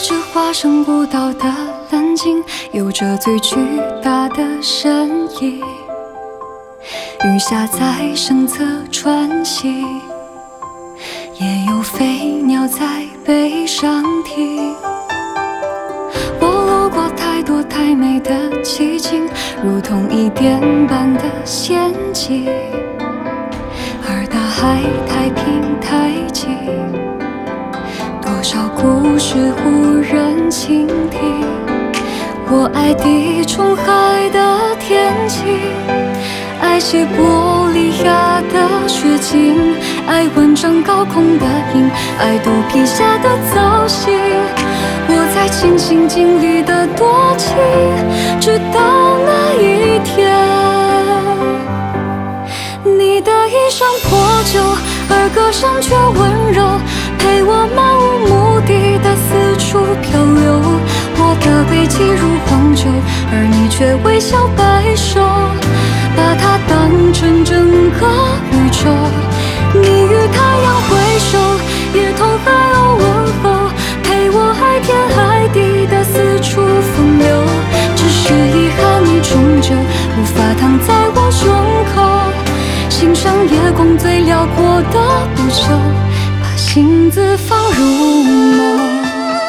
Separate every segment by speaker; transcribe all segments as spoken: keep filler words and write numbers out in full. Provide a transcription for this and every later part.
Speaker 1: 着华声古道的蓝鲸，有着最巨大的身影。鱼虾在身侧穿行，也有飞鸟在背上停。我路过太多太美的奇景，如同一点般的仙境。而大海太平太静，多少故事无人倾听。我爱地中海的天晴，爱西伯利亚的雪景，爱万丈高空的鹰，爱肚皮下的造型。我在尽心尽力的多情，直到那一天，你的衣裳破旧，而歌声却温柔，陪我漫无目的的四处漂流。我的背脊如黄酒，而你却微笑摆首，把它当成整个宇宙。你与太阳挥手，也同海鸥问候，陪我爱天爱地的四处风流。只是遗憾，你终究无法躺在我胸口，欣赏夜空最辽阔的不朽，把星子放入梦。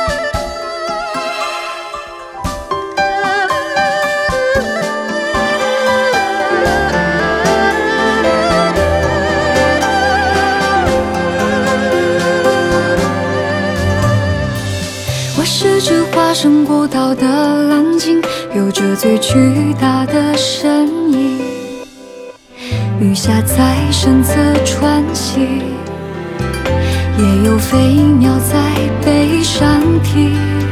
Speaker 1: 我是只华声古道的蓝鲸，有着最巨大的身影。鱼虾在身侧穿行，也有飞鸟在背上停。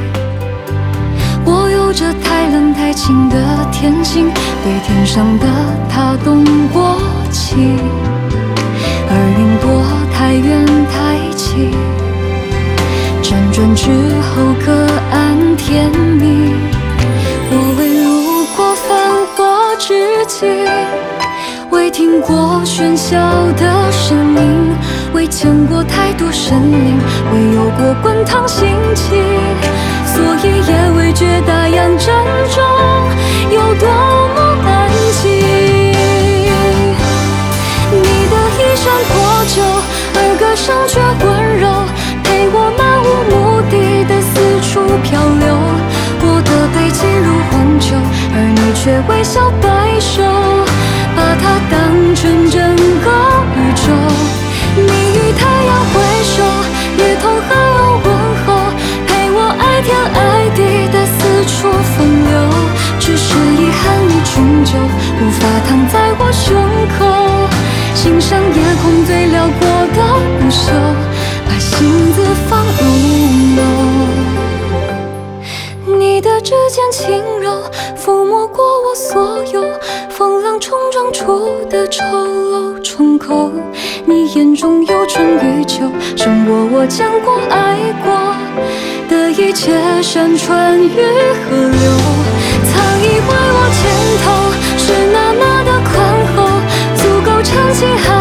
Speaker 1: 我有着太冷太清的天性，对天上的它动过情，而云朵太远太近，辗转之后各安天命。我未路过繁华之境，未听过喧嚣的声音，未见过太多生灵，未有过滚烫心情，所以也未觉大洋正中有多么安静。你的衣衫破旧，而歌声却温柔，陪我漫无目的的四处漂流。我的背脊如黄酒，而你却微笑摆首，把它当成整个宇宙。你与太阳挥手，也同海鸥问候，陪我爱天爱地的四处风流。只是遗憾，你终究无法躺在我胸口，欣赏夜空最辽阔的不朽，把星子放入梦。你的指尖轻柔，抚摸过我所有风浪冲撞出的丑陋冲口。你眼中有春与秋，胜过我见过爱过的一切山川与河流。曾以为我肩头是那么的宽厚，足够撑起海